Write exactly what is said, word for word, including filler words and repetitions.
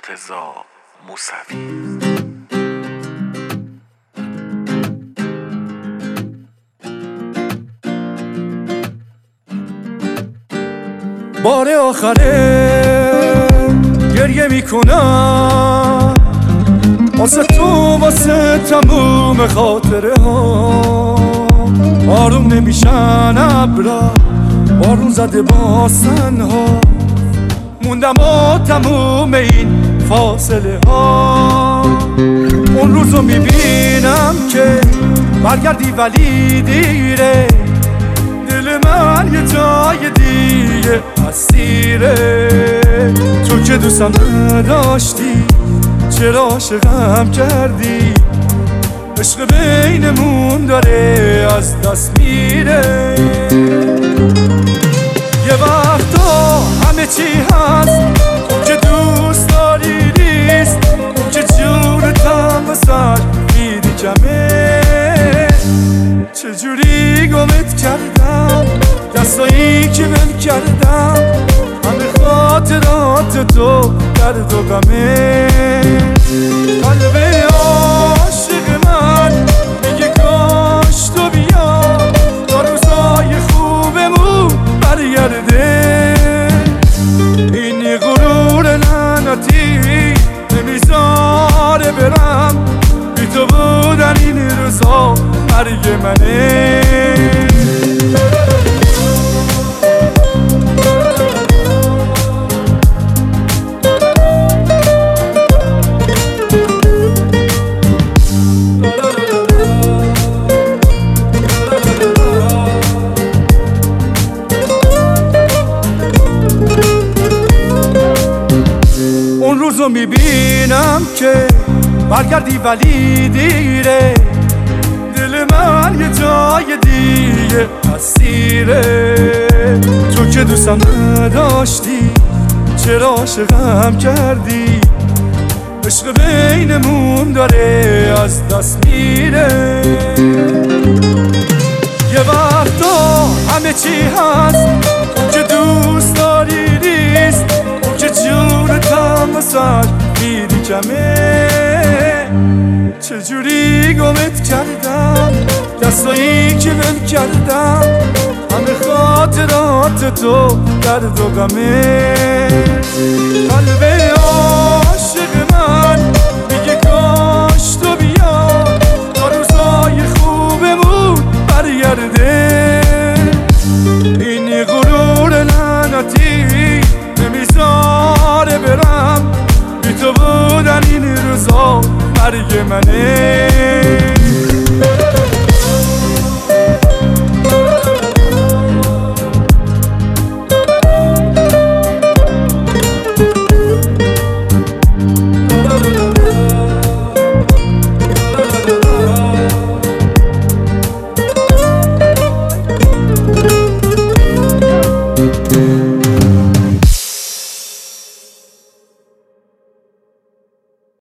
مرتضی موسوی. بار آخره گریه میکنم واسه تو، واسه تموم خاطره ها. آروم نمیشن ابرا، بارون زده با سنها، موندم با تموم این فاصله ها. اون روزو میبینم که برگردی ولی دیره، دل من یه جای دیگه اسیره. تو که دوستم نداشتی، چرا عاشقم کردی؟ عشق بینمون داره از دست میره. یه وقتا همه چی هست، اون که دوست داری نیست، اون که جونتم واسه میدی کمه. چجوری گمت کردم، دستایی که من کردم، همه خاطرات تو درد و غمه. قلب عاشق من میگه کاش تو بیا، تا روزای خوبمون برگرده. این غرور لعنتی نمیذاره برم، بی تو بودن این روزا مرگ منه. اون روزو میبینم که برگردی ولی دیره، دل من یه جای دیگه اسیره. تو که دوستم نداشتی، چرا عاشقم کردی؟ عشق بینمون داره از دست میره. یه وقتا همه چی هست، اون که دوست داری نیست، اون که جونتم واسه میدی کمه. چجوری گمت کردم، دستایی که من کردم، همه خاطرات تو درد و غمه. قلب عاشق من میگه کاش تو بیا، تا روزای خوبمون برگرده. این غرور لعنتی نمیذاره برم، بی تو بودن این روزا مرگ منه.